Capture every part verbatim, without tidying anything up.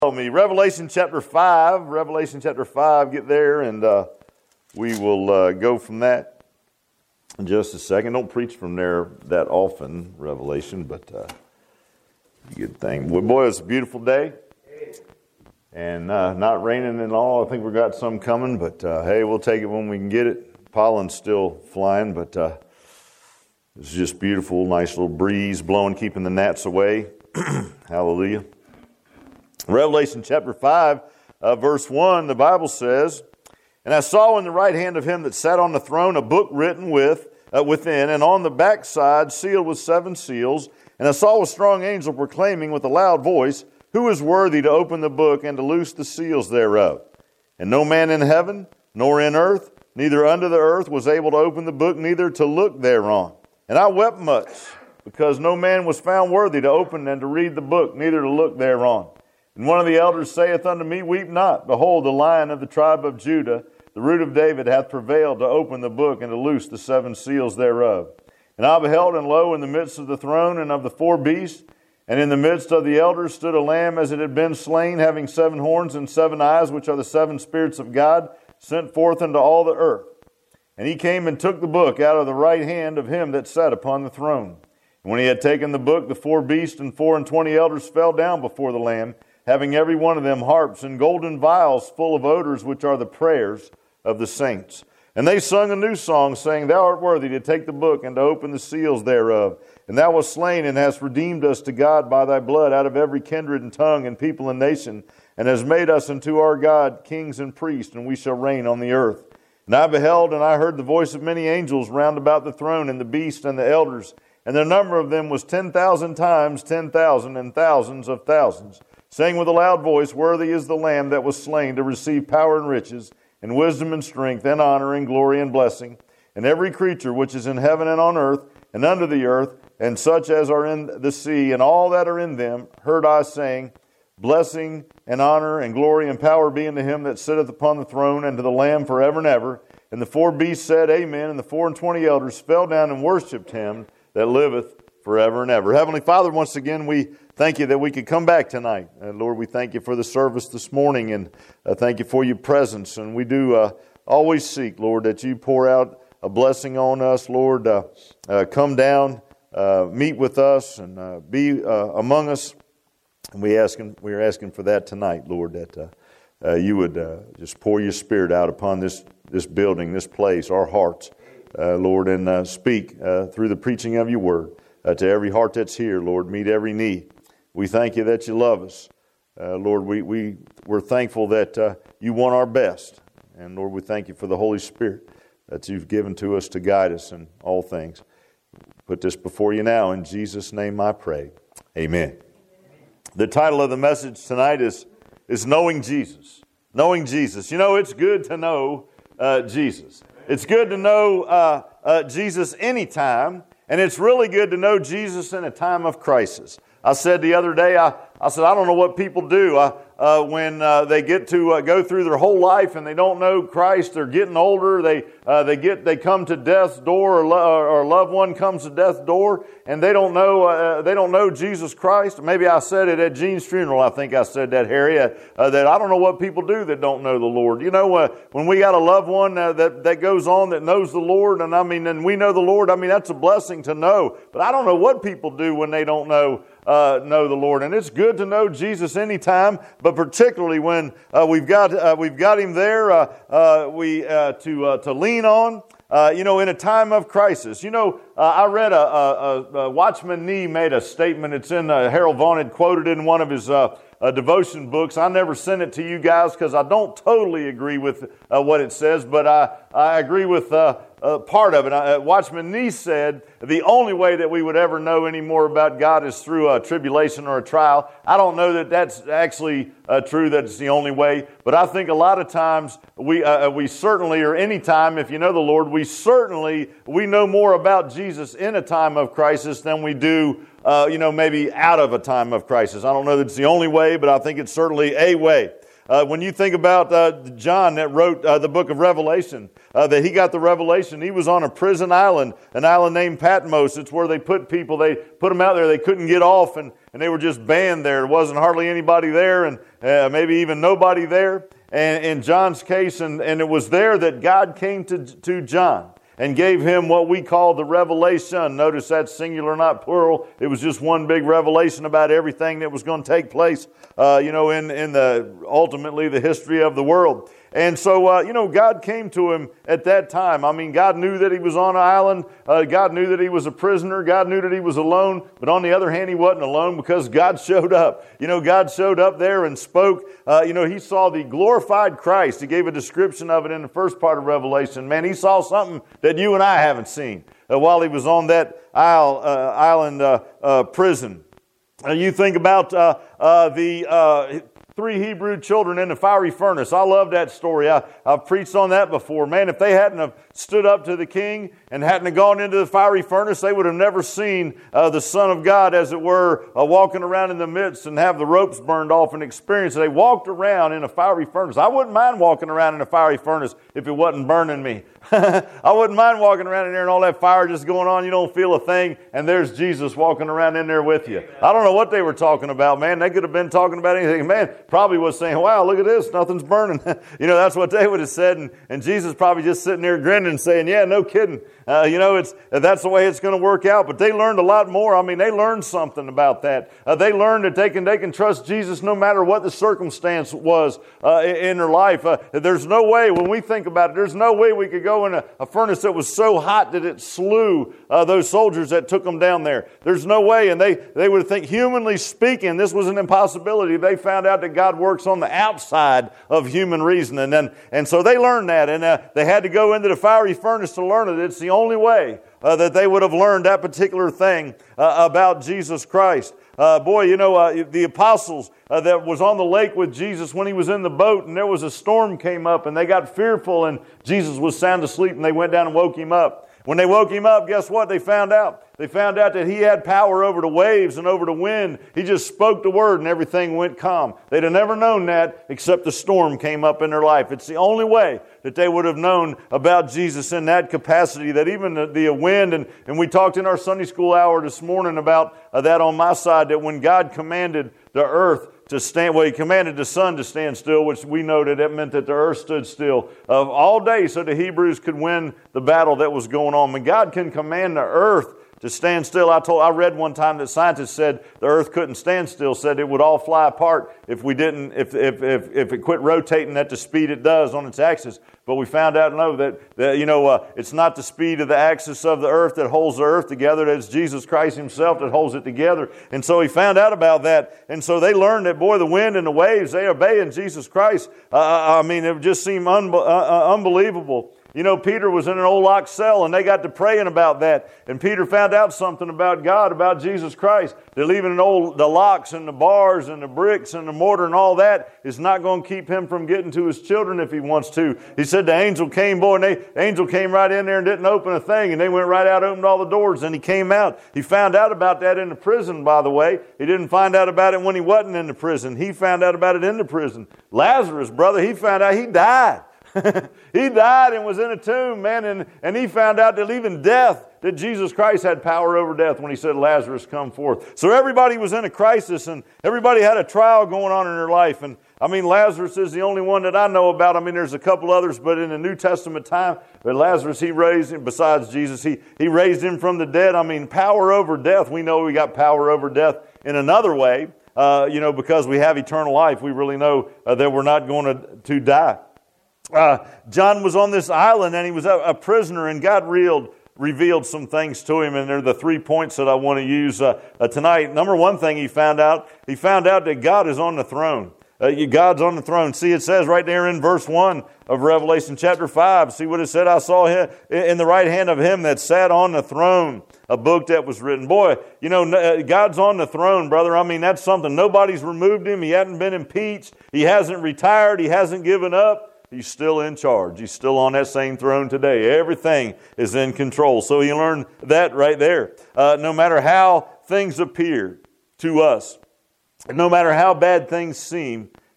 Follow me. Revelation chapter five. Revelation chapter five. Get there, and uh, we will uh, go from that in just a second. Don't preach from there that often, Revelation, but uh, good thing. Well, boy, it's a beautiful day, and uh, not raining at all. I think we've got some coming, but uh, hey, we'll take it when we can get it. Pollen's still flying, but uh, it's just beautiful. Nice little breeze blowing, keeping the gnats away. Hallelujah. Revelation chapter five, uh, verse one, the Bible says, "And I saw in the right hand of him that sat on the throne a book written with uh, within, and on the backside sealed with seven seals. And I saw a strong angel proclaiming with a loud voice, Who is worthy to open the book and to loose the seals thereof? And no man in heaven, nor in earth, neither under the earth was able to open the book, neither to look thereon. And I wept much, because no man was found worthy to open and to read the book, neither to look thereon. And one of the elders saith unto me, Weep not. Behold, the Lion of the tribe of Judah, the root of David, hath prevailed to open the book and to loose the seven seals thereof. And I beheld, and lo, in the midst of the throne and of the four beasts, and in the midst of the elders stood a lamb as it had been slain, having seven horns and seven eyes, which are the seven spirits of God, sent forth into all the earth. And he came and took the book out of the right hand of him that sat upon the throne. And when he had taken the book, the four beasts and four and twenty elders fell down before the Lamb, having every one of them harps and golden vials full of odors, which are the prayers of the saints. And they sung a new song, saying, Thou art worthy to take the book and to open the seals thereof. And thou wast slain and hast redeemed us to God by thy blood out of every kindred and tongue and people and nation, and hast made us unto our God kings and priests, and we shall reign on the earth. And I beheld, and I heard the voice of many angels round about the throne, and the beast and the elders, and the number of them was ten thousand times ten thousand and thousands of thousands, saying with a loud voice, Worthy is the Lamb that was slain to receive power and riches, and wisdom and strength, and honor and glory and blessing. And every creature which is in heaven and on earth, and under the earth, and such as are in the sea, and all that are in them, heard I saying, Blessing and honor and glory and power be unto him that sitteth upon the throne, and to the Lamb forever and ever. And the four beasts said, Amen. And the four and twenty elders fell down and worshipped him that liveth forever and ever. Heavenly Father, once again, we thank you that we could come back tonight. And Lord, we thank you for the service this morning, and uh, thank you for your presence. And we do uh, always seek, Lord, that you pour out a blessing on us, Lord. Uh, uh, come down, uh, meet with us, and uh, be uh, among us. And we asking, we are asking for that tonight, Lord, that uh, uh, you would uh, just pour your Spirit out upon this this building, this place, our hearts, uh, Lord, and uh, speak uh, through the preaching of your word. Uh, to every heart that's here, Lord, meet every need. We thank you that you love us. Uh, Lord, we, we, we're thankful that uh, you want our best. And Lord, we thank you for the Holy Spirit that you've given to us to guide us in all things. Put this before you now. In Jesus' name I pray. Amen. The title of the message tonight is, is Knowing Jesus. Knowing Jesus. You know, it's good to know uh, Jesus. It's good to know uh, uh, Jesus anytime. And it's really good to know Jesus in a time of crisis. I said the other day, I, I said, I don't know what people do uh, uh, when uh, they get to uh, go through their whole life and they don't know Christ. They're getting older. They uh, they get they come to death's door, or, lo- or a loved one comes to death's door, and they don't know uh, they don't know Jesus Christ. Maybe I said it at Gene's funeral. I think I said that, Harry. Uh, uh, that I don't know what people do that don't know the Lord. You know, uh, when we got a loved one uh, that that goes on that knows the Lord, and I mean, and we know the Lord. I mean, that's a blessing to know. But I don't know what people do when they don't know. Uh, know the Lord, and it's good to know Jesus anytime, but particularly when uh, we've got uh, we've got Him there, uh, uh, we uh, to uh, to lean on. Uh, you know, in a time of crisis. You know, uh, I read a, a, a Watchman Nee made a statement. It's in uh, Harold Vaughn had quoted it in one of his uh, uh, devotion books. I never sent it to you guys because I don't totally agree with uh, what it says, but I I agree with. Uh, Uh, part of it. Uh, Watchman Nee said, the only way that we would ever know any more about God is through a tribulation or a trial. I don't know that that's actually uh, true, that it's the only way, but I think a lot of times we uh, we certainly, or any time, if you know the Lord, we certainly, we know more about Jesus in a time of crisis than we do, uh, you know, maybe out of a time of crisis. I don't know that it's the only way, but I think it's certainly a way. Uh, when you think about uh, John that wrote uh, the book of Revelation, uh, that he got the revelation, he was on a prison island, an island named Patmos. It's where they put people, they put them out there, they couldn't get off, and, and they were just banned there. There wasn't hardly anybody there, and uh, maybe even nobody there. And in John's case, and, and it was there that God came to, to John and gave him what we call the revelation. Notice that's singular, not plural. It was just one big revelation about everything that was going to take place, uh, you know, in, in the ultimately the history of the world. And so, uh, you know, God came to him at that time. I mean, God knew that he was on an island. Uh, God knew that he was a prisoner. God knew that he was alone. But on the other hand, he wasn't alone because God showed up. You know, God showed up there and spoke. Uh, you know, he saw the glorified Christ. He gave a description of it in the first part of Revelation. Man, he saw something that you and I haven't seen uh, while he was on that isle, uh, island uh, uh, prison. Uh, you think about uh, uh, the... Uh, Three Hebrew children in the fiery furnace. I love that story. I, I've preached on that before. Man, if they hadn't have stood up to the king and hadn't have gone into the fiery furnace, they would have never seen uh, the Son of God, as it were, uh, walking around in the midst and have the ropes burned off and experience it. They walked around in a fiery furnace. I wouldn't mind walking around in a fiery furnace if it wasn't burning me. I wouldn't mind walking around in there and all that fire just going on. You don't feel a thing, and there's Jesus walking around in there with you. I don't know what they were talking about, man. They could have been talking about anything. Man, probably was saying, wow, look at this, nothing's burning. You know, that's what they would have said, and, and Jesus probably just sitting there grinning and saying, yeah, no kidding. Uh, you know, it's that's the way it's going to work out. But they learned a lot more. I mean, they learned something about that. Uh, they learned that they can they can trust Jesus no matter what the circumstance was uh, in their life. Uh, there's no way, when we think about it, there's no way we could go in a, a furnace that was so hot that it slew uh, those soldiers that took them down there. There's no way. And they, they would think, humanly speaking, this was an impossibility. They found out that God works on the outside of human reasoning. And, and so they learned that. And uh, they had to go into the fiery furnace to learn it. It's the only way uh, that they would have learned that particular thing uh, about Jesus Christ. Uh, boy, you know, uh, the apostles uh, that was on the lake with Jesus when he was in the boat, and there was a storm came up, and they got fearful, and Jesus was sound asleep, and they went down and woke him up. When they woke him up, guess what they found out? They found out that he had power over the waves and over the wind. He just spoke the word and everything went calm. They'd have never known that except the storm came up in their life. It's the only way that they would have known about Jesus in that capacity, that even the, the wind, and, and we talked in our Sunday school hour this morning about uh, that on my side, that when God commanded the earth to stand, well, he commanded the sun to stand still, which we know that it meant that the earth stood still uh, all day so the Hebrews could win the battle that was going on. When God can command the earth to stand still, I told, I read one time that scientists said the earth couldn't stand still, said it would all fly apart if we didn't, if if if, if it quit rotating at the speed it does on its axis. But we found out, no, that, that you know, uh, it's not the speed of the axis of the earth that holds the earth together. That it's Jesus Christ himself that holds it together. And so he found out about that. And so they learned that, boy, the wind and the waves, they obey in Jesus Christ. Uh, I mean, it just seemed un- uh, unbelievable. You know, Peter was in an old locked cell, and they got to praying about that. And Peter found out something about God, about Jesus Christ. That leaving an old, the locks and the bars and the bricks and the mortar and all that is not going to keep him from getting to his children if he wants to. He said the angel came, boy, and they, the angel came right in there and didn't open a thing. And they went right out, opened all the doors, and he came out. He found out about that in the prison, by the way. He didn't find out about it when he wasn't in the prison. He found out about it in the prison. Lazarus, brother, he found out he died. He died and was in a tomb, man, and, and he found out that even death, that Jesus Christ had power over death when he said, Lazarus, come forth. So everybody was in a crisis, and everybody had a trial going on in their life. And I mean, Lazarus is the only one that I know about. I mean, there's a couple others, but in the New Testament time, but Lazarus, he raised him, besides Jesus, he, he raised him from the dead. I mean, power over death. We know we got power over death in another way, uh, you know, because we have eternal life. We really know uh, that we're not going to, to die. Uh, John was on this island, and he was a, a prisoner, and God revealed, revealed some things to him, and they're the three points that I want to use uh, uh, tonight. Number one thing he found out, he found out that God is on the throne. Uh, God's on the throne. See, it says right there in verse one of Revelation chapter five. See what it said? I saw him in the right hand of him that sat on the throne, a book that was written. Boy, you know, God's on the throne, brother. I mean, that's something. Nobody's removed him. He hasn't been impeached. He hasn't retired. He hasn't given up. He's still in charge. He's still on that same throne today. Everything is in control. So he learned that right there. Uh, no matter how things appear to us, no matter how bad things seem,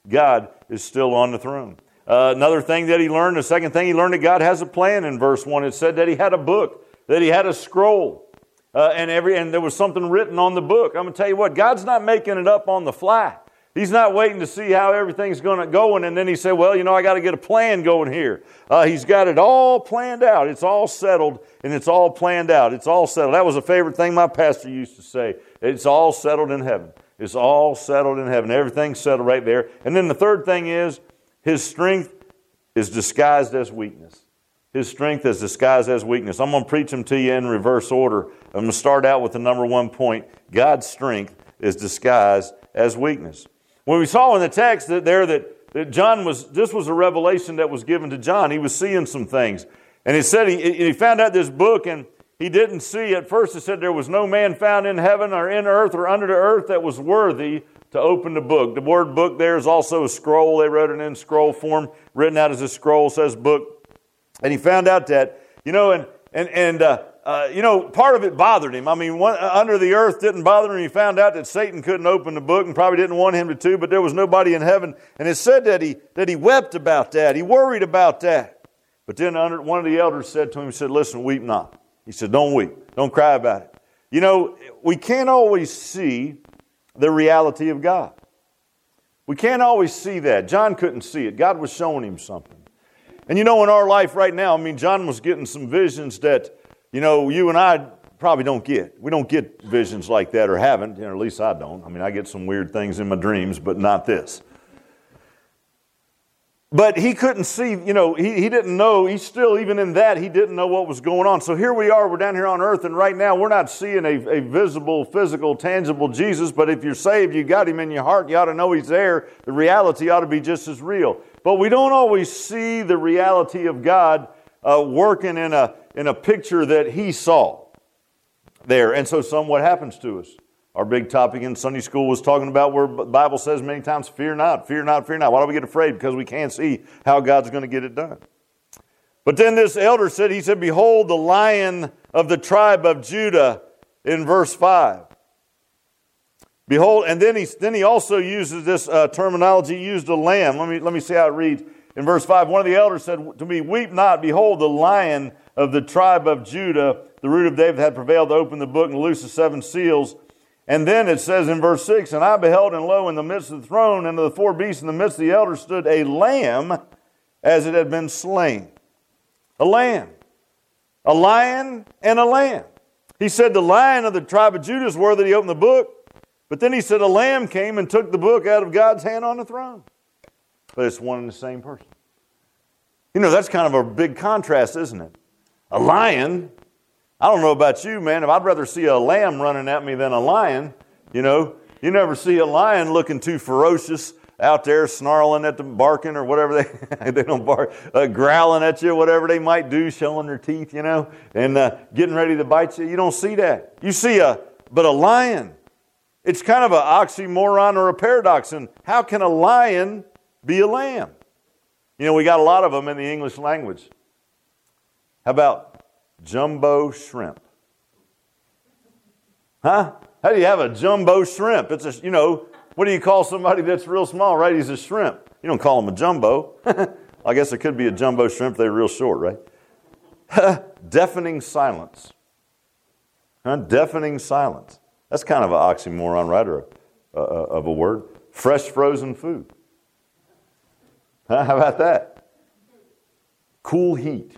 God is still on the throne. Uh, another thing that he learned, the second thing he learned, that God has a plan in verse one. It said that he had a book, that he had a scroll, uh, and every and there was something written on the book. I'm going to tell you what, God's not making it up on the fly. He's not waiting to see how everything's going to go, and then he said, well, you know, I got to get a plan going here. Uh, he's got it all planned out. It's all settled, and it's all planned out. It's all settled. That was a favorite thing my pastor used to say. It's all settled in heaven. It's all settled in heaven. Everything's settled right there. And then the third thing is, his strength is disguised as weakness. His strength is disguised as weakness. I'm going to preach them to you in reverse order. I'm going to start out with the number one point. God's strength is disguised as weakness. When we saw in the text that there that, that John was, this was a revelation that was given to John. He was seeing some things. And he said he, he found out this book, and he didn't see, at first it said there was no man found in heaven or in earth or under the earth that was worthy to open the book. The word book there is also a scroll. They wrote it in scroll form, written out as a scroll, says book. And he found out that, you know, and, and, and uh, uh, you know, part of it bothered him. I mean, one, uh, under the earth didn't bother him. He found out that Satan couldn't open the book and probably didn't want him to too, but there was nobody in heaven. And it said that he, that he wept about that. He worried about that. But then under, one of the elders said to him, he said, listen, weep not. He said, don't weep. Don't cry about it. You know, we can't always see the reality of God. We can't always see that. John couldn't see it. God was showing him something. And you know, in our life right now, I mean, John was getting some visions that, you know, you and I probably don't get. We don't get visions like that, or haven't, you know, at least I don't. I mean, I get some weird things in my dreams, but not this. But he couldn't see, you know, he, he didn't know, he still, even in that, he didn't know what was going on. So here we are, we're down here on earth, and right now we're not seeing a, a visible, physical, tangible Jesus, but if you're saved, you got him in your heart, you ought to know he's there. The reality ought to be just as real. But we don't always see the reality of God uh, working in a, in a picture that he saw there. And so some, what happens to us? Our big topic in Sunday school was talking about where the Bible says many times, fear not, fear not, fear not. Why do we get afraid? Because we can't see how God's going to get it done. But then this elder said, he said, behold, the Lion of the tribe of Judah in verse five. Behold, and then he, then he also uses this uh, terminology, he used a lamb. Let me, let me see how it reads. In verse five, one of the elders said to me, weep not, behold, the Lion of the tribe of Judah, the root of David, had prevailed to open the book and loose the seven seals. And then it says in verse six, and I beheld, and lo, in the midst of the throne and of the four beasts in the midst of the elders stood a lamb as it had been slain. A lamb. A lion and a lamb. He said the Lion of the tribe of Judah is worthy to open the book. But then he said a lamb came and took the book out of God's hand on the throne. But it's one and the same person. You know, that's kind of a big contrast, isn't it? A lion. I don't know about you, man. If I'd rather see a lamb running at me than a lion, you know. You never see a lion looking too ferocious out there snarling at them, barking or whatever they, they don't bark, uh, growling at you, whatever they might do, showing their teeth, you know, and uh, getting ready to bite you. You don't see that. You see a, but a lion, it's kind of an oxymoron or a paradox. And how can a lion be a lamb? You know, we got a lot of them in the English language. How about jumbo shrimp? Huh? How do you have a jumbo shrimp? It's a, you know, what do you call somebody that's real small, right? He's a shrimp. You don't call him a jumbo. I guess it could be a jumbo shrimp. They're real short, right? Deafening silence. Huh? Deafening silence. That's kind of an oxymoron, right? Or a, uh, of a word. Fresh frozen food. Huh? How about that? Cool heat.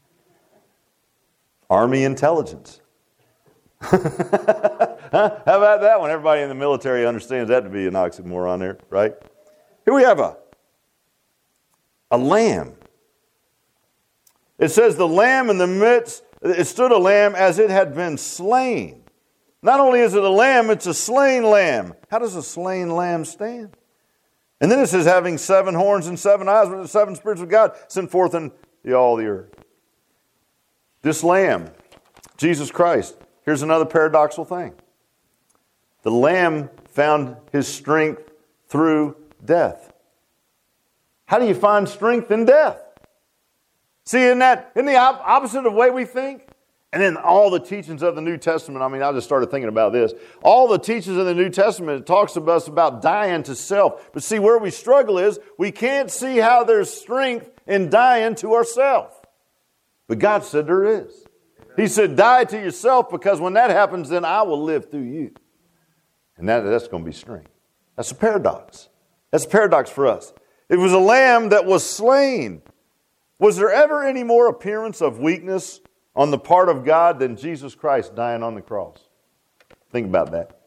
Army intelligence. Huh? How about that one? Everybody in the military understands that to be an oxymoron there, right? Here we have a, a lamb. It says the lamb in the midst, it stood a lamb as it had been slain. Not only is it a lamb, it's a slain lamb. How does a slain lamb stand? And then it says having seven horns and seven eyes, with the seven spirits of God sent forth in the, all the earth. This lamb, Jesus Christ, here's another paradoxical thing. The lamb found his strength through death. How do you find strength in death? See, isn't that isn't the opposite of the way we think? And then all the teachings of the New Testament, I mean, I just started thinking about this. All the teachings of the New Testament, it talks to us about dying to self. But see, where we struggle is we can't see how there's strength in dying to ourselves. But God said there is. He said, die to yourself, because when that happens, then I will live through you. And that, that's going to be strength. That's a paradox. That's a paradox for us. It was a lamb that was slain. Was there ever any more appearance of weakness on the part of God than Jesus Christ dying on the cross? Think about that.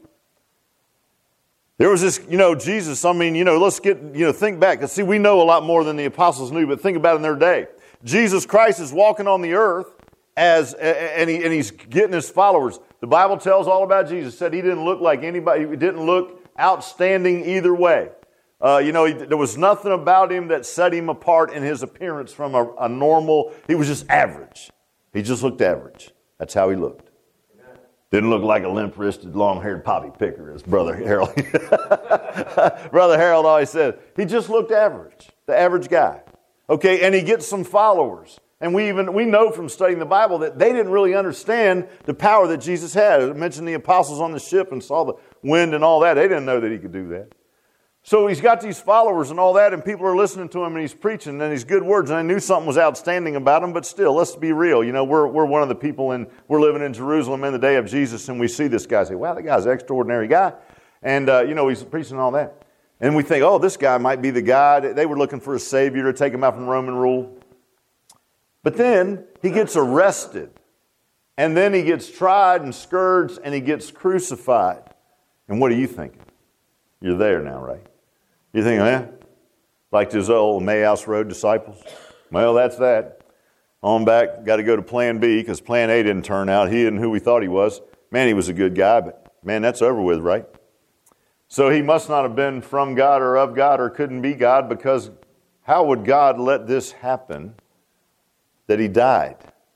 There was this, you know, Jesus, I mean, you know, let's get, you know, think back. See, we know a lot more than the apostles knew, but think about it in their day. Jesus Christ is walking on the earth as, and, he, and he's getting his followers. The Bible tells all about Jesus. It said he didn't look like anybody, he didn't look outstanding either way. Uh, you know, he, there was nothing about him that set him apart in his appearance from a, a normal, he was just average. He just looked average. That's how he looked. Amen. Didn't look like a limp-wristed, long-haired poppy picker, as Brother Harold. Brother Harold always said. He just looked average, the average guy. Okay, and he gets some followers. And we even we know from studying the Bible that they didn't really understand the power that Jesus had. I mentioned the apostles on the ship and saw the wind and all that. They didn't know that he could do that. So he's got these followers and all that, and people are listening to him, and he's preaching, and he's good words, and I knew something was outstanding about him, but still, let's be real. You know, we're we're one of the people, and we're living in Jerusalem in the day of Jesus, and we see this guy, say, wow, that guy's an extraordinary guy. And, uh, you know, he's preaching all that. And we think, oh, this guy might be the guy. They were looking for a savior to take him out from Roman rule. But then he gets arrested, and then he gets tried and scourged, and he gets crucified. And what are you thinking? You're there now, right? You think, eh? Like those old Emmaus Road disciples? Well, that's that. On back, got to go to plan B, because plan A didn't turn out. He isn't who we thought he was. Man, he was a good guy, but man, that's over with, right? So he must not have been from God or of God or couldn't be God, because how would God let this happen that he died?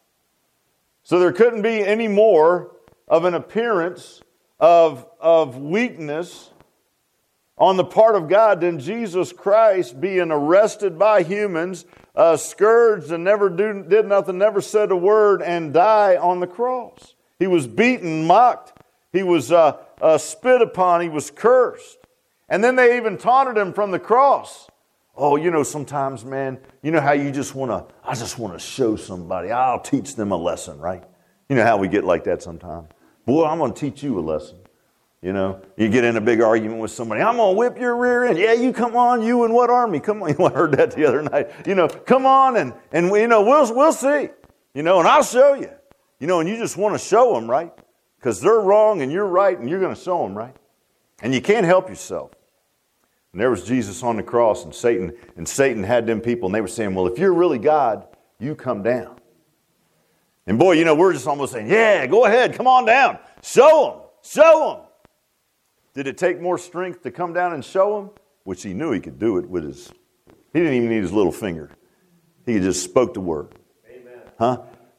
So there couldn't be any more of an appearance of, of weakness on the part of God than Jesus Christ being arrested by humans, uh, scourged and never do, did nothing, never said a word, and die on the cross. He was beaten, mocked. He was uh, uh, spit upon. He was cursed. And then they even taunted him from the cross. Oh, you know, sometimes, man, you know how you just want to, I just want to show somebody. I'll teach them a lesson, right? You know how we get like that sometimes. Boy, I'm going to teach you a lesson. You know, you get in a big argument with somebody. I'm going to whip your rear end. Yeah, you come on. You and what army? Come on. I heard that the other night. You know, come on and, and we, you know, we'll, we'll see. You know, and I'll show you. You know, and you just want to show them, right? Because they're wrong and you're right, and you're going to show them, right? And you can't help yourself. And there was Jesus on the cross, and Satan, and Satan had them people, and they were saying, well, if you're really God, you come down. And boy, you know, we're just almost saying, yeah, go ahead, come on down. Show them. Show them. Did it take more strength to come down and show him? Which he knew he could do it with his, he didn't even need his little finger. He just spoke the word. Amen. Huh?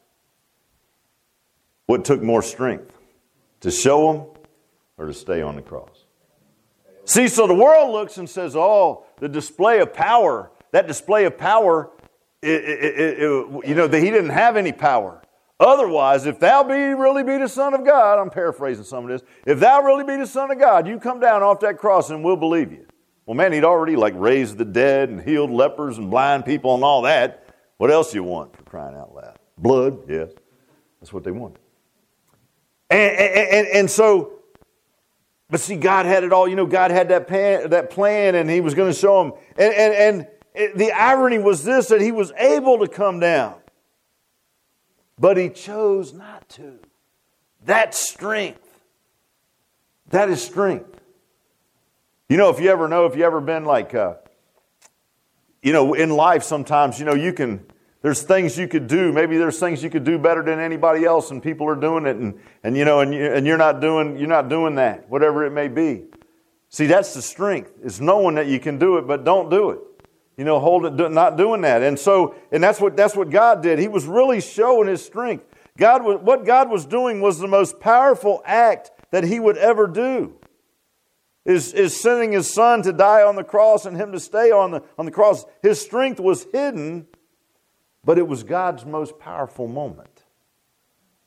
What took more strength? To show him or to stay on the cross? See, so the world looks and says, oh, the display of power, that display of power, it, it, it, it, you know, that he didn't have any power. Otherwise, if thou be really be the Son of God, I'm paraphrasing some of this, if thou really be the Son of God, you come down off that cross and we'll believe you. Well, man, he'd already like raised the dead and healed lepers and blind people and all that. What else do you want, for crying out loud? Blood, yes. That's what they want. And, and, and so, but see, God had it all. You know, God had that plan, that plan, and he was going to show them. And, and, and it, the irony was this, that he was able to come down. But he chose not to. That's strength. That is strength. You know, if you ever know, if you ever been like, uh, you know, in life sometimes, you know, you can, there's things you could do. Maybe there's things you could do better than anybody else, and people are doing it, and, and you know, and, you, and you're not doing, you're not doing that, whatever it may be. See, that's the strength. It's knowing that you can do it, but don't do it. You know, hold it, not doing that. And so, and that's what that's what God did. He was really showing his strength. God was, what God was doing was the most powerful act that he would ever do. Is, is sending his son to die on the cross and him to stay on the, on the cross. His strength was hidden, but it was God's most powerful moment.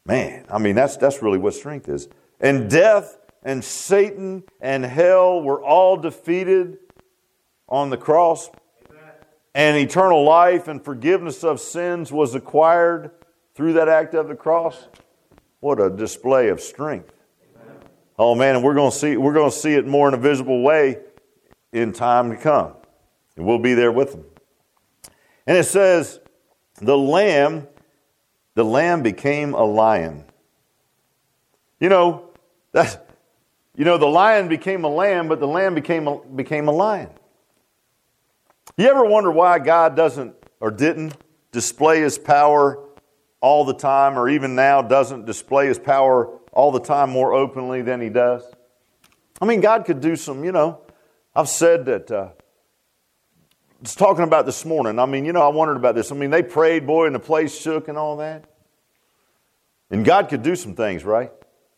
Man, I mean, that's that's really what strength is. And death and Satan and hell were all defeated on the cross. Amen. And eternal life and forgiveness of sins was acquired through that act of the cross. What a display of strength. Amen. Oh man, and we're going to see we're going to see it more in a visible way in time to come. And we'll be there with them. And it says, the lamb, the lamb became a lion. You know, that's, you know, the lion became a lamb, but the lamb became a, became a lion. You ever wonder why God doesn't or didn't display His power all the time, or even now doesn't display His power all the time more openly than He does? I mean, God could do some, you know, I've said that, uh, just talking about this morning, I mean, you know, I wondered about this. I mean, they prayed, boy, and the place shook and all that. And God could do some things, right?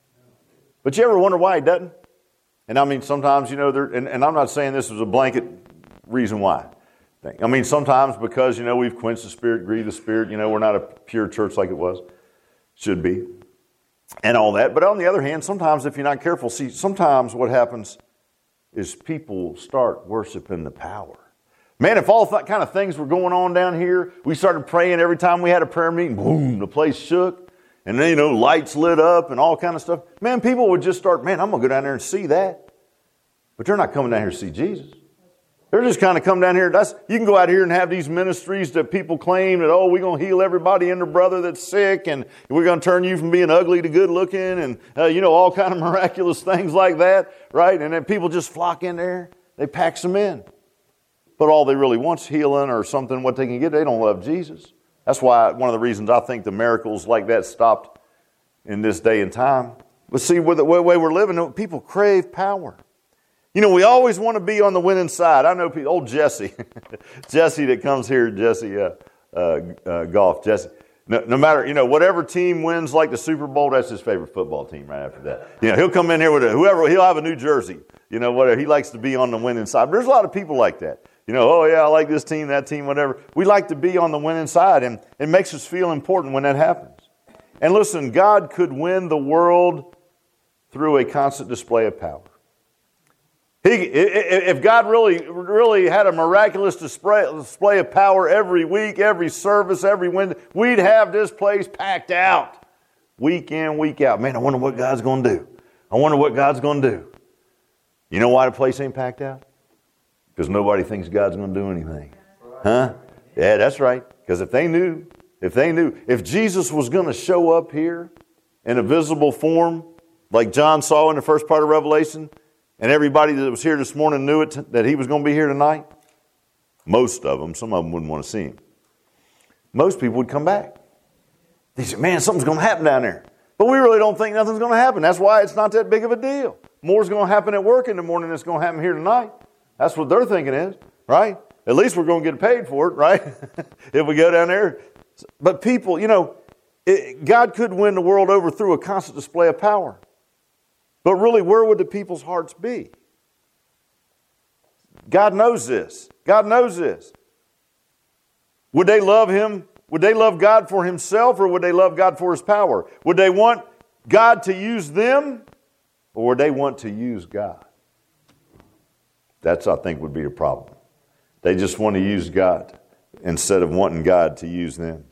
But you ever wonder why He doesn't? And I mean, sometimes, you know, there, and, and I'm not saying this is a blanket reason why. I mean, sometimes because, you know, we've quenched the Spirit, grieved the Spirit, you know, we're not a pure church like it was, should be, and all that. But on the other hand, sometimes if you're not careful, see, sometimes what happens is people start worshiping the power. Man, if all that kind of things were going on down here, we started praying every time we had a prayer meeting, boom, the place shook, and then, you know, lights lit up and all kind of stuff. Man, people would just start, man, I'm going to go down there and see that. But they're not coming down here to see Jesus. They're just kind of come down here. That's, you can go out here and have these ministries that people claim that, oh, we're going to heal everybody and their brother that's sick, and we're going to turn you from being ugly to good looking, and, uh, you know, all kind of miraculous things like that, right? And then people just flock in there. They pack some in. But all they really want is healing or something, what they can get. They don't love Jesus. That's why one of the reasons I think the miracles like that stopped in this day and time. But see, with the way we're living, people crave power. You know, we always want to be on the winning side. I know people, old Jesse, Jesse that comes here, Jesse uh, uh, uh, Golf, Jesse. No, no matter, you know, whatever team wins like the Super Bowl, that's his favorite football team right after that. You know, he'll come in here with a, whoever, he'll have a new jersey. You know, whatever. He likes to be on the winning side. But there's a lot of people like that. You know, oh yeah, I like this team, that team, whatever. We like to be on the winning side, and it makes us feel important when that happens. And listen, God could win the world through a constant display of power. He, if God really, really had a miraculous display, display of power every week, every service, every Wednesday, we'd have this place packed out, week in, week out. Man, I wonder what God's going to do. I wonder what God's going to do. You know why the place ain't packed out? Because nobody thinks God's going to do anything. Huh? Yeah, that's right. Because if they knew, if they knew, if Jesus was going to show up here in a visible form, like John saw in the first part of Revelation, and everybody that was here this morning knew it, that He was going to be here tonight, most of them, some of them wouldn't want to see Him. Most people would come back. They said, man, something's going to happen down there. But we really don't think nothing's going to happen. That's why it's not that big of a deal. More's going to happen at work in the morning than it's going to happen here tonight. That's what they're thinking is, right? At least we're going to get paid for it, right? If we go down there. But people, you know, it, God could win the world over through a constant display of power. But really, where would the people's hearts be? God knows this. God knows this. Would they love Him? Would they love God for Himself, or would they love God for His power? Would they want God to use them, or would they want to use God? That's, I think, would be the problem. They just want to use God instead of wanting God to use them.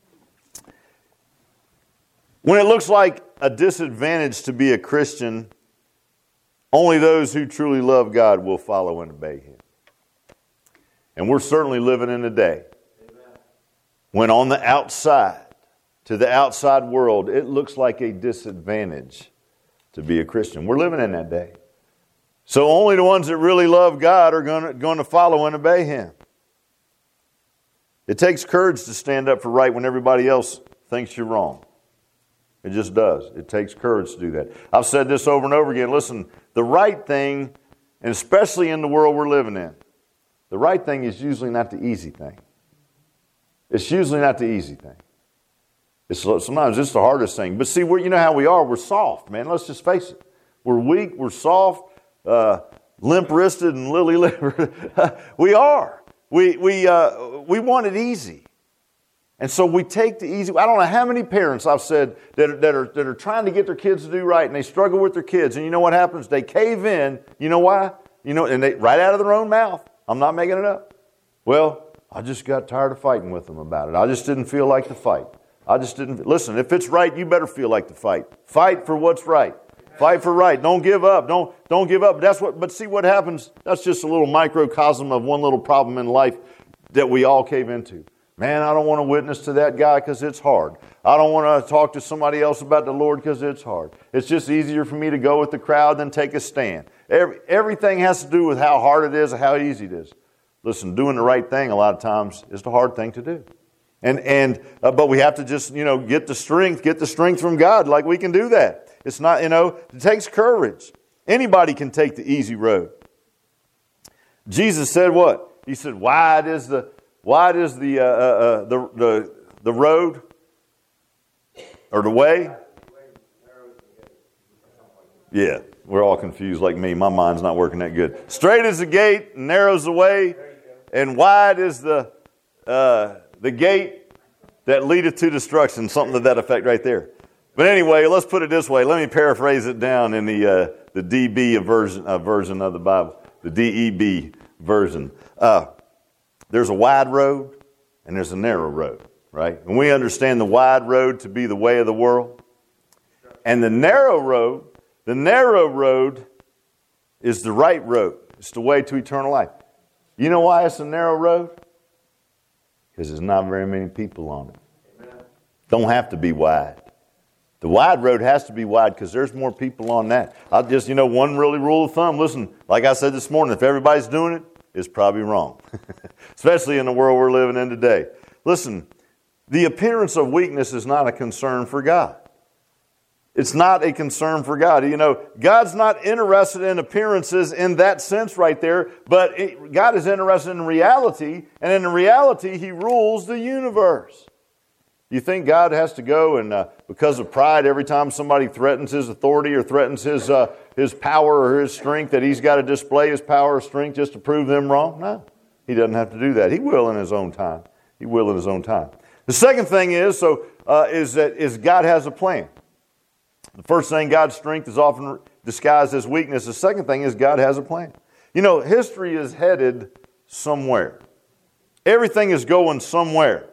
When it looks like a disadvantage to be a Christian, only those who truly love God will follow and obey Him. And we're certainly living in a day when on the outside, to the outside world, it looks like a disadvantage to be a Christian. We're living in that day. So only the ones that really love God are going to, going to follow and obey Him. It takes courage to stand up for right when everybody else thinks you're wrong. It just does. It takes courage to do that. I've said this over and over again. Listen, the right thing, and especially in the world we're living in, the right thing is usually not the easy thing. It's usually not the easy thing. It's sometimes it's the hardest thing. But see, we're, you know how we are. We're soft, man. Let's just face it. We're weak. We're soft. Uh, limp-wristed and lily-livered. We are. We we uh, we want it easy. And so we take the easy. I don't know how many parents I've said that are, that are that are trying to get their kids to do right, and they struggle with their kids. And you know what happens? They cave in. You know why? You know, and they right out of their own mouth. I'm not making it up. Well, I just got tired of fighting with them about it. I just didn't feel like to fight. I just didn't. Listen, if it's right, you better feel like to fight. Fight for what's right. Fight for right. Don't give up. Don't don't give up. That's what. But see what happens. That's just a little microcosm of one little problem in life that we all cave into. Man, I don't want to witness to that guy because it's hard. I don't want to talk to somebody else about the Lord because it's hard. It's just easier for me to go with the crowd than take a stand. Every, everything has to do with how hard it is or how easy it is. Listen, doing the right thing a lot of times is the hard thing to do. And and uh, but we have to just, you know, get the strength, get the strength from God. Like we can do that. It's not, you know, it takes courage. Anybody can take the easy road. Jesus said what? He said, wide is the Wide is the, uh, uh, the the the road or the way? Yeah, we're all confused like me. My mind's not working that good. Straight is the gate, narrow's the way, and wide is the uh, the gate that leadeth to destruction. Something to that effect right there. But anyway, let's put it this way. Let me paraphrase it down in the uh, the D B version uh, version of the Bible, the D E B version. Uh, There's a wide road and there's a narrow road, right? And we understand the wide road to be the way of the world. And the narrow road, the narrow road is the right road. It's the way to eternal life. You know why it's a narrow road? Because there's not very many people on it. Amen. Don't have to be wide. The wide road has to be wide because there's more people on that. I'll just, you know, one really rule of thumb. Listen, like I said this morning, if everybody's doing it, it's probably wrong. Especially in the world we're living in today. Listen, the appearance of weakness is not a concern for God. It's not a concern for God. You know, God's not interested in appearances in that sense right there, but it, God is interested in reality, and in reality, He rules the universe. You think God has to go and, uh, because of pride, every time somebody threatens His authority or threatens His uh, His power or His strength, that He's got to display His power or strength just to prove them wrong? No, He doesn't have to do that. He will in His own time. He will in His own time. The second thing is, so uh, is that is God has a plan. The first thing, God's strength is often disguised as weakness. The second thing is God has a plan. You know, history is headed somewhere. Everything is going somewhere.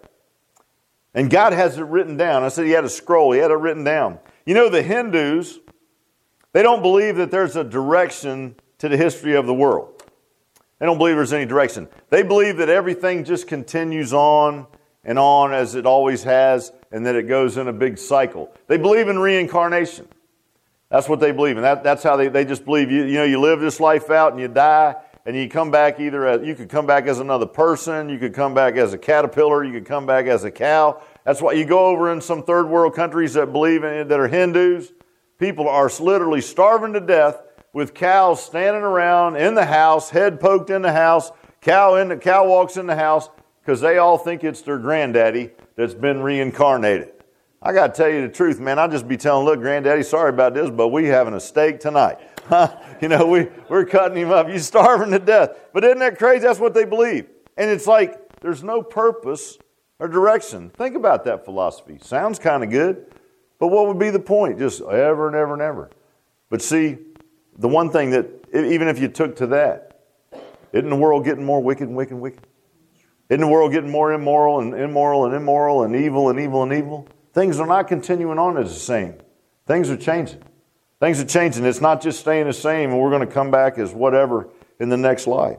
And God has it written down. I said He had a scroll. He had it written down. You know, the Hindus, they don't believe that there's a direction to the history of the world. They don't believe there's any direction. They believe that everything just continues on and on as it always has, and that it goes in a big cycle. They believe in reincarnation. That's what they believe in. That, that's how they, they just believe, you, you know, you live this life out and you die, and you come back either as, you could come back as another person, you could come back as a caterpillar, you could come back as a cow. That's why you go over in some third world countries that believe in it, that are Hindus. People are literally starving to death with cows standing around in the house, head poked in the house, cow in the cow walks in the house because they all think it's their granddaddy that's been reincarnated. I got to tell you the truth, man. I'll just be telling, look, granddaddy, sorry about this, but we having a steak tonight. You know, we, we're cutting him up. He's starving to death. But isn't that crazy? That's what they believe. And it's like there's no purpose or direction. Think about that philosophy. Sounds kind of good, but what would be the point? Just ever and ever and ever. But see, the one thing that, even if you took to that, isn't the world getting more wicked and wicked and wicked? Isn't the world getting more immoral and immoral and immoral and evil and evil and evil? Things are not continuing on as the same. Things are changing. Things are changing. It's not just staying the same and we're going to come back as whatever in the next life.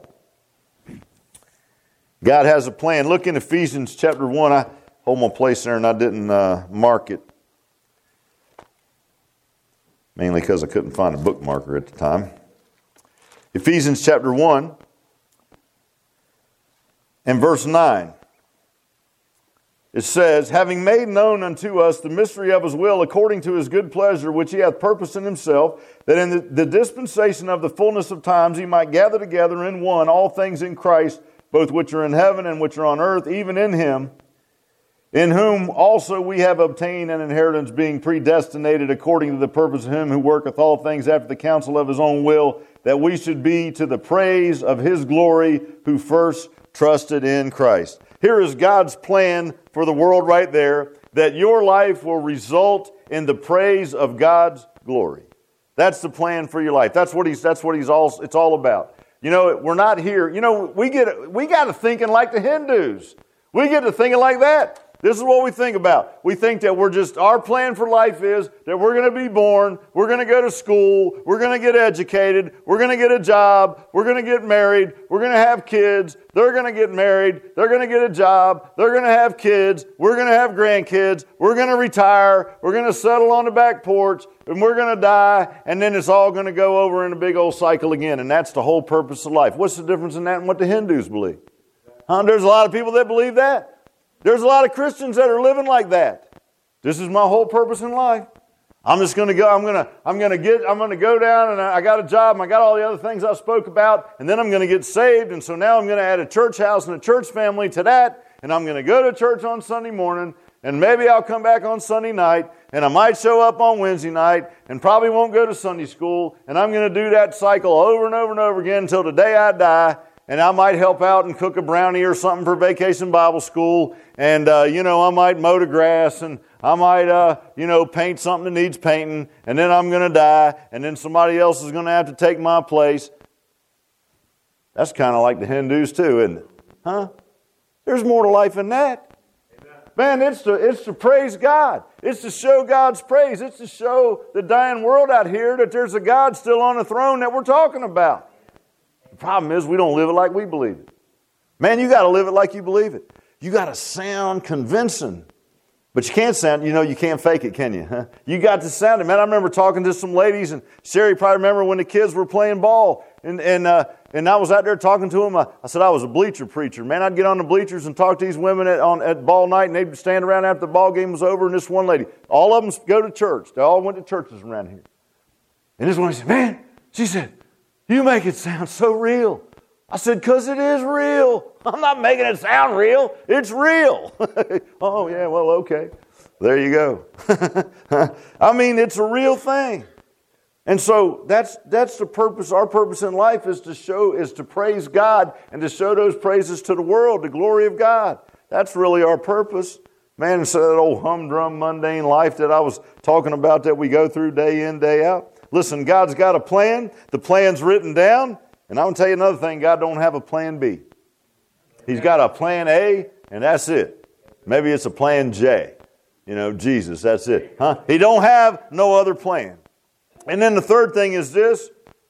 God has a plan. Look in Ephesians chapter one. I hold my place there and I didn't uh, mark it. Mainly because I couldn't find a bookmarker at the time. Ephesians chapter one and verse nine. It says, having made known unto us the mystery of His will, according to His good pleasure, which He hath purposed in Himself, that in the, the dispensation of the fullness of times He might gather together in one all things in Christ, both which are in heaven and which are on earth, even in Him, in whom also we have obtained an inheritance, being predestinated according to the purpose of Him who worketh all things after the counsel of His own will, that we should be to the praise of His glory, who first trusted in Christ. Here is God's plan for the world right there, that your life will result in the praise of God's glory. That's the plan for your life. That's what he's, that's what he's all, it's all about. You know, we're not here. You know, we get, we got to thinking like the Hindus. We get to thinking like that. This is what we think about. We think that we're just, our plan for life is that we're going to be born, we're going to go to school, we're going to get educated, we're going to get a job, we're going to get married, we're going to have kids, they're going to get married, they're going to get a job, they're going to have kids, we're going to have grandkids, we're going to retire, we're going to settle on the back porch, and we're going to die, and then it's all going to go over in a big old cycle again. And that's the whole purpose of life. What's the difference in that and what the Hindus believe? Huh? There's a lot of people that believe that. There's a lot of Christians that are living like that. This is my whole purpose in life. I'm just going to go, I'm going to, I'm going to get, I'm going to go down and I got a job and I got all the other things I spoke about, and then I'm going to get saved, and so now I'm going to add a church house and a church family to that, and I'm going to go to church on Sunday morning, and maybe I'll come back on Sunday night, and I might show up on Wednesday night, and probably won't go to Sunday school, and I'm going to do that cycle over and over and over again until the day I die. And I might help out and cook a brownie or something for Vacation Bible School. And, uh, you know, I might mow the grass, and I might, uh, you know, paint something that needs painting. And then I'm going to die. And then somebody else is going to have to take my place. That's kind of like the Hindus too, isn't it? Huh? There's more to life than that. Amen. Man, it's to, it's to praise God. It's to show God's praise. It's to show the dying world out here that there's a God still on the throne that we're talking about. The problem is we don't live it like we believe it. Man, you got to live it like you believe it. You got to sound convincing. But you can't sound, you know, you can't fake it, can you? Huh? You got to sound it. Man, I remember talking to some ladies, and Sherry probably remember when the kids were playing ball. And and uh, and I was out there talking to them. I, I said I was a bleacher preacher. Man, I'd get on the bleachers and talk to these women at, on, at ball night, and they'd stand around after the ball game was over. And this one lady, all of them go to church. They all went to churches around here. And this one said, man, she said, you make it sound so real. I said, because it is real. I'm not making it sound real. It's real. Oh, yeah, well, okay. There you go. I mean, it's a real thing. And so that's that's the purpose. Our purpose in life is to show, is to praise God and to show those praises to the world, the glory of God. That's really our purpose. Man, instead of that old humdrum, mundane life that I was talking about that we go through day in, day out. Listen, God's got a plan. The plan's written down. And I'm going to tell you another thing. God don't have a plan B. He's got a plan A, and that's it. Maybe it's a plan J. You know, Jesus, that's it. Huh? He don't have no other plan. And then the third thing is this,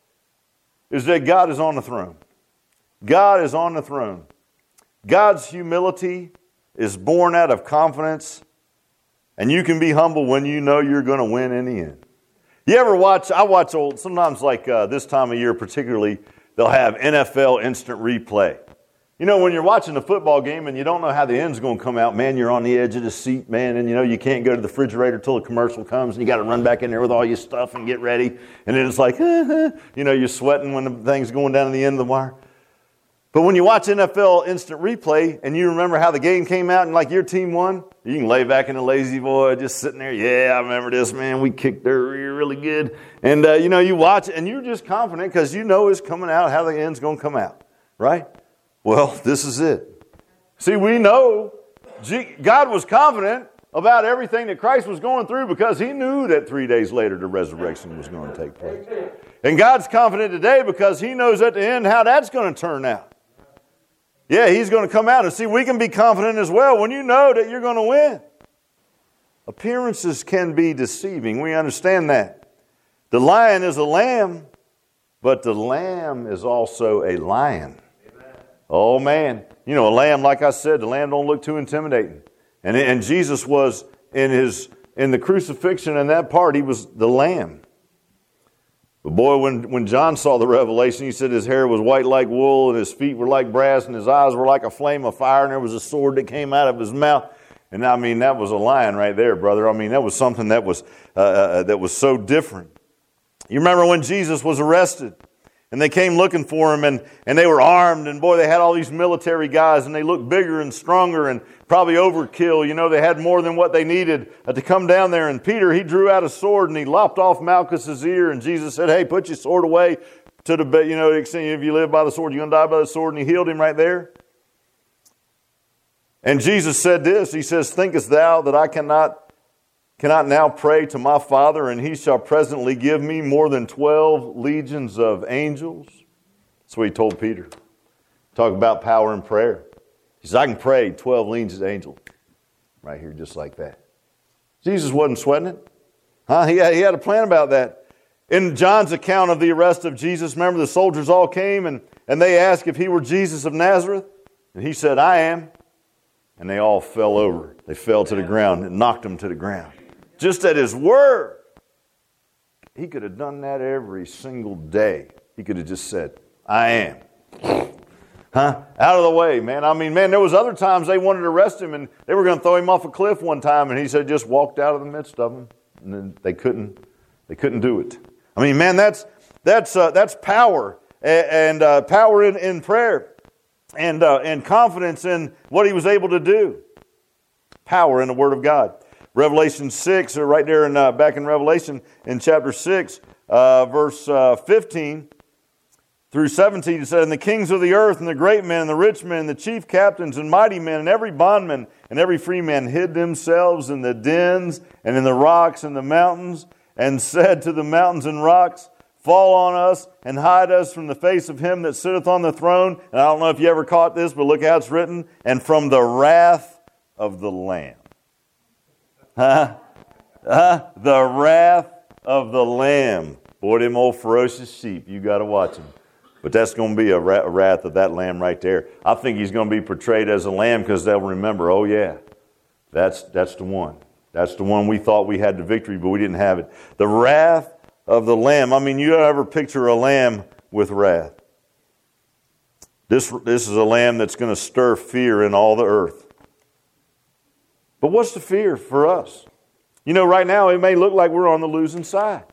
is that God is on the throne. God is on the throne. God's humility is born out of confidence, and you can be humble when you know you're going to win in the end. You ever watch, I watch old, sometimes like uh, this time of year particularly, they'll have N F L instant replay. You know, when you're watching a football game and you don't know how the end's going to come out, man, you're on the edge of the seat, man, and you know you can't go to the refrigerator till the commercial comes, and you got to run back in there with all your stuff and get ready. And then it's like, uh-huh. You know, you're sweating when the thing's going down to the end of the wire. But when you watch N F L instant replay and you remember how the game came out and like your team won, you can lay back in a lazy boy just sitting there. Yeah, I remember this, man. We kicked their rear really good. And, uh, you know, you watch it and you're just confident because you know it's coming out, how the end's going to come out, right? Well, this is it. See, we know God was confident about everything that Christ was going through because he knew that three days later the resurrection was going to take place. And God's confident today because he knows at the end how that's going to turn out. Yeah, he's going to come out. And see, we can be confident as well when you know that you're going to win. Appearances can be deceiving. We understand that. The lion is a lamb, but the lamb is also a lion. Amen. Oh, man. You know, a lamb, like I said, the lamb don't look too intimidating. And, and Jesus was in his in the crucifixion in that part, he was the lamb. But boy, when, when John saw the revelation, he said his hair was white like wool, and his feet were like brass, and his eyes were like a flame of fire, and there was a sword that came out of his mouth. And I mean, that was a lion right there, brother. I mean, that was something that was uh, uh, that was so different. You remember when Jesus was arrested, and they came looking for him, and, and they were armed, and boy, they had all these military guys, and they looked bigger and stronger and probably overkill. You know, they had more than what they needed uh, to come down there. And Peter, he drew out a sword, and he lopped off Malchus's ear, and Jesus said, hey, put your sword away to the, you know, if you live by the sword, you're going to die by the sword, and he healed him right there. And Jesus said this, he says, thinkest thou that I cannot, cannot now pray to my Father, and he shall presently give me more than twelve legions of angels? That's what he told Peter. Talk about power in prayer. He says, I can pray twelve legions of angels. Right here, just like that. Jesus wasn't sweating it. Huh? He had, he had a plan about that. In John's account of the arrest of Jesus, remember the soldiers all came and, and they asked if he were Jesus of Nazareth. And he said, I am. And they all fell over. They fell to the ground and knocked him to the ground. Just at his word. He could have done that every single day. He could have just said, I am. Huh? Out of the way, man. I mean, man, there was other times they wanted to arrest him and they were going to throw him off a cliff one time, and he said just walked out of the midst of them, and then they couldn't, they couldn't do it. I mean, man, that's that's uh, that's power and uh, power in, in prayer, and uh, and confidence in what he was able to do. Power in the Word of God. Revelation six, or right there in uh, back in Revelation in chapter six, uh, verse uh, fifteen. Through seventeen, it said, and the kings of the earth, and the great men, and the rich men, and the chief captains, and mighty men, and every bondman, and every free man hid themselves in the dens, and in the rocks, and the mountains, and said to the mountains and rocks, fall on us, and hide us from the face of him that sitteth on the throne. And I don't know if you ever caught this, but look how it's written, and from the wrath of the Lamb. Huh? Huh? The wrath of the Lamb. Boy, them old ferocious sheep, you got to watch them. But that's going to be a wrath of that lamb right there. I think he's going to be portrayed as a lamb because they'll remember, oh yeah, that's that's the one. That's the one we thought we had the victory, but we didn't have it. The wrath of the lamb. I mean, you ever picture a lamb with wrath? This, this is a lamb that's going to stir fear in all the earth. But what's the fear for us? You know, right now it may look like we're on the losing side.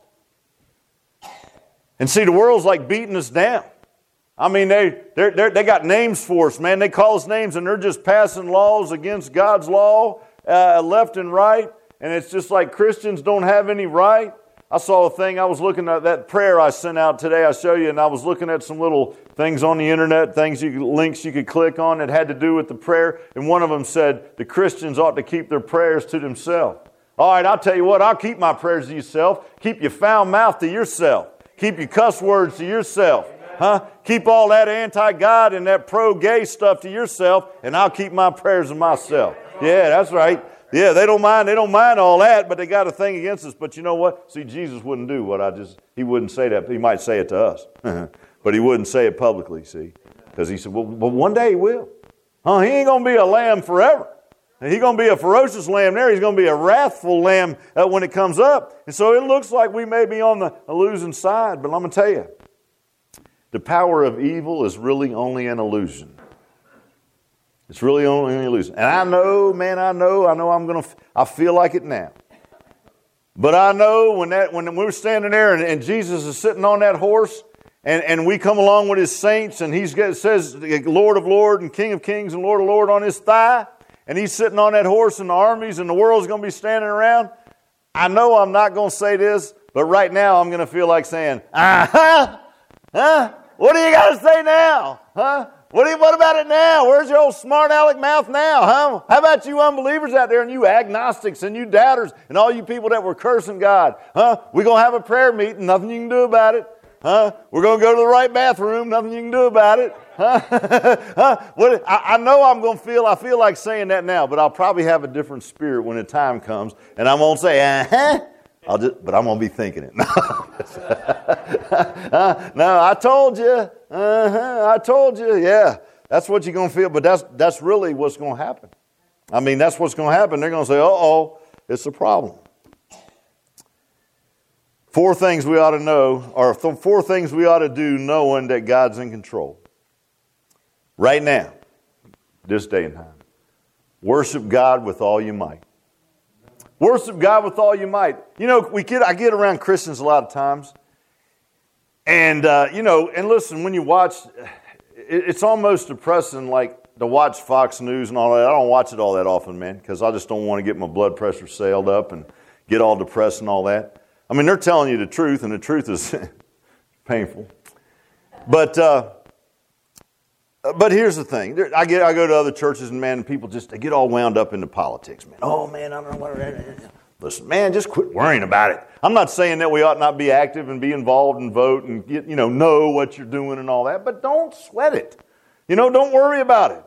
And see, the world's like beating us down. I mean, they they they got names for us, man. They call us names, and they're just passing laws against God's law, uh, left and right. And it's just like Christians don't have any right. I saw a thing. I was looking at that prayer I sent out today. I show you, and I was looking at some little things on the internet, things you could, links you could click on that had to do with the prayer. And one of them said the Christians ought to keep their prayers to themselves. All right, I'll tell you what. I'll keep my prayers to yourself. Keep your foul mouth to yourself. Keep your cuss words to yourself. Huh? Keep all that anti-God and that pro-gay stuff to yourself, and I'll keep my prayers to myself. Yeah, that's right. Yeah, they don't mind. They don't mind all that, but they got a thing against us. But you know what? See, Jesus wouldn't do what I just. He wouldn't say that. He might say it to us, but he wouldn't say it publicly. See, because he said, "Well, but one day he will. Huh? He ain't gonna be a lamb forever. He's going to be a ferocious lamb there. He's going to be a wrathful lamb uh, when it comes up. And so it looks like we may be on the losing side. But I'm going to tell you, the power of evil is really only an illusion. It's really only an illusion. And I know, man, I know, I know I'm going to, I feel like it now. But I know when that when we're standing there and, and Jesus is sitting on that horse, and, and we come along with his saints, and he says, Lord of Lords and King of Kings and Lord of Lords on his thigh, and he's sitting on that horse and the armies and the world's going to be standing around. I know I'm not going to say this, but right now I'm going to feel like saying, uh-huh, huh? What do you got to say now? Huh? What, do you, what about it now? Where's your old smart aleck mouth now? Huh? How about you unbelievers out there and you agnostics and you doubters and all you people that were cursing God? Huh? We're going to have a prayer meeting. Nothing you can do about it. Huh? We're going to go to the right bathroom. Nothing you can do about it. Huh? huh? What, I, I know I'm going to feel, I feel like saying that now, but I'll probably have a different spirit when the time comes. And I won't say, uh-huh. I'll just, but I'm going to be thinking it. uh, no, I told you. Uh-huh, I told you. Yeah, that's what you're going to feel. But that's that's really what's going to happen. I mean, that's what's going to happen. They're going to say, uh-oh, it's a problem. Four things we ought to know, or th- four things we ought to do knowing that God's in control. Right now, this day and time. Worship God with all you might. Worship God with all you might. You know, we get I get around Christians a lot of times. And, uh, you know, and listen, when you watch, it, it's almost depressing, like, to watch Fox News and all that. I don't watch it all that often, man, because I just don't want to get my blood pressure sailed up and get all depressed and all that. I mean, they're telling you the truth, and the truth is painful. But, uh, But here's the thing. I get, I go to other churches, and man, people just, they get all wound up into politics, man. Oh, man, I don't know what... Listen, man, just quit worrying about it. I'm not saying that we ought not be active and be involved and vote and get, you know, know what you're doing and all that, but don't sweat it. You know, don't worry about it.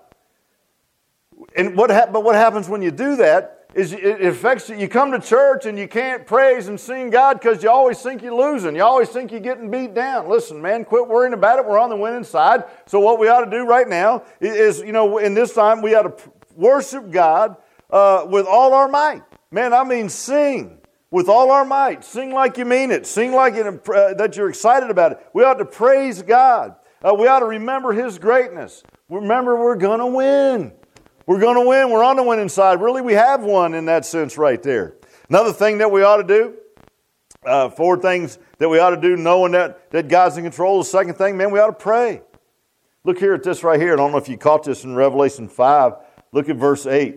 And what ha- but what happens when you do that is it affects you. You come to church and you can't praise and sing God because you always think you're losing. You always think you're getting beat down. Listen, man, quit worrying about it. We're on the winning side. So what we ought to do right now is, you know, in this time we ought to worship God uh, with all our might. Man, I mean sing with all our might. Sing like you mean it. Sing like it, uh, that you're excited about it. We ought to praise God. Uh, we ought to remember His greatness. Remember, we're going to win. We're going to win. We're on the winning side. Really, we have won in that sense right there. Another thing that we ought to do, uh, four things that we ought to do, knowing that, that God's in control. The second thing, man, we ought to pray. Look here at this right here. I don't know if you caught this in Revelation five. Look at verse eight.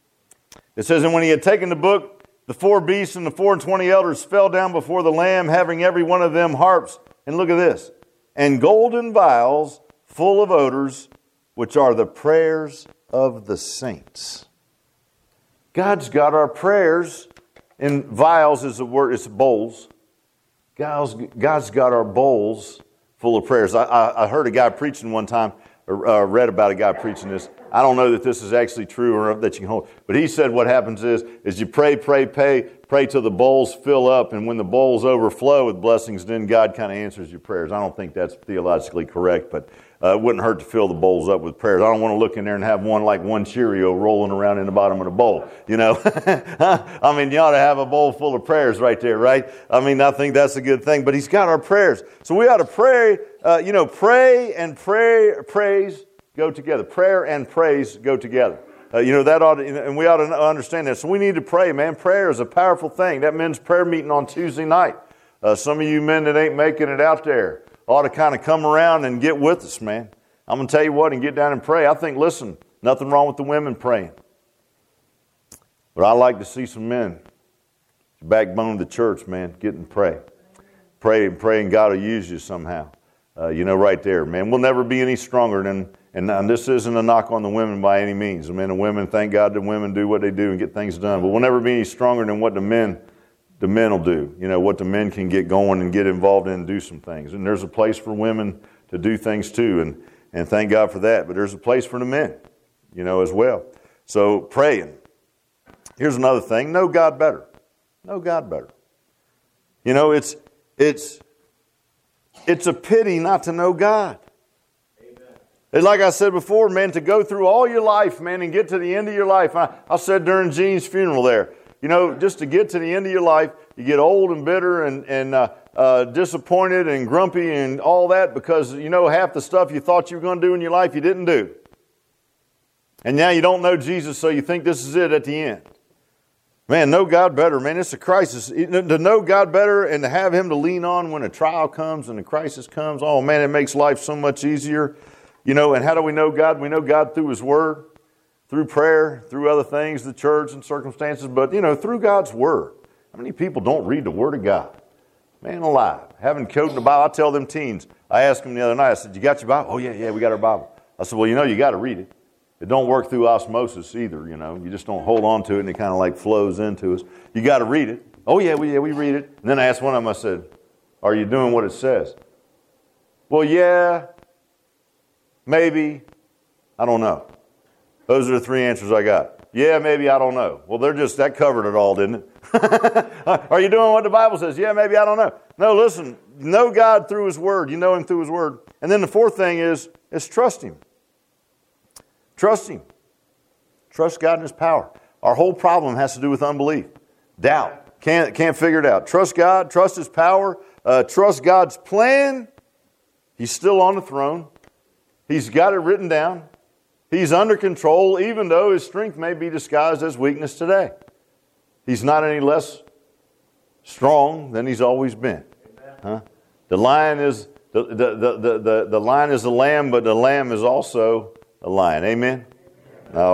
It says, and when he had taken the book, the four beasts and the four and twenty elders fell down before the Lamb, having every one of them harps. And look at this. And golden vials full of odors, which are the prayers of the saints. God's got our prayers, and vials is a word, it's bowls. God's, God's got our bowls full of prayers. I, I, I heard a guy preaching one time, or uh, read about a guy preaching this. I don't know that this is actually true or that you can hold, but he said what happens is, is you pray, pray, pray, pray till the bowls fill up, and when the bowls overflow with blessings, then God kind of answers your prayers. I don't think that's theologically correct, but uh, it wouldn't hurt to fill the bowls up with prayers. I don't want to look in there and have one like one Cheerio rolling around in the bottom of the bowl, you know. I mean, you ought to have a bowl full of prayers right there, right? I mean, I think that's a good thing, but He's got our prayers. So we ought to pray, uh, you know, pray and pray, praise go together. Prayer and praise go together. Uh, you know, that ought to, and we ought to understand that. So we need to pray, man. Prayer is a powerful thing. That men's prayer meeting on Tuesday night. Uh, some of you men that ain't making it out there ought to kind of come around and get with us, man. I'm going to tell you what, and get down and pray. I think, listen, nothing wrong with the women praying. But I like to see some men, the backbone of the church, man, get and pray. Pray and pray, and God will use you somehow. Uh, you know, right there, man. We'll never be any stronger than, and, and this isn't a knock on the women by any means. The men and women, thank God the women do what they do and get things done. But we'll never be any stronger than what the men, the men will do. You know, what the men can get going and get involved in and do some things. And there's a place for women to do things too, and, and thank God for that. But there's a place for the men, you know, as well. So praying. Here's another thing. Know God better. Know God better. You know, it's, it's, It's a pity not to know God. Amen. And like I said before, man, to go through all your life, man, and get to the end of your life. I, I said during Gene's funeral there, you know, just to get to the end of your life, you get old and bitter and, and uh, uh, disappointed and grumpy and all that because, you know, half the stuff you thought you were going to do in your life you didn't do. And now you don't know Jesus, so you think this is it at the end. Man, know God better, man. It's a crisis. To know God better and to have Him to lean on when a trial comes and a crisis comes, oh, man, it makes life so much easier. You know, and how do we know God? We know God through His Word, through prayer, through other things, the church and circumstances, but, you know, through God's Word. How many people don't read the Word of God? Man alive. Having quoted the Bible, I tell them teens, I asked them the other night, I said, you got your Bible? Oh, yeah, yeah, we got our Bible. I said, well, you know, you got to read it. It don't work through osmosis either, you know. You just don't hold on to it and it kind of like flows into us. You got to read it. Oh, yeah, we, yeah, we read it. And then I asked one of them, I said, are you doing what it says? Well, yeah, maybe, I don't know. Those are the three answers I got. Yeah, maybe, I don't know. Well, they're just, that covered it all, didn't it? Are you doing what the Bible says? Yeah, maybe, I don't know. No, listen, know God through His Word. You know Him through His Word. And then the fourth thing is, is trust Him. Trust Him. Trust God and His power. Our whole problem has to do with unbelief. Doubt. Can't, can't figure it out. Trust God. Trust His power. Uh, trust God's plan. He's still on the throne. He's got it written down. He's under control, even though His strength may be disguised as weakness today. He's not any less strong than He's always been. Huh? The lion is the, the, the, the, the, the lion is the lamb, but the lamb is also a lion. Amen?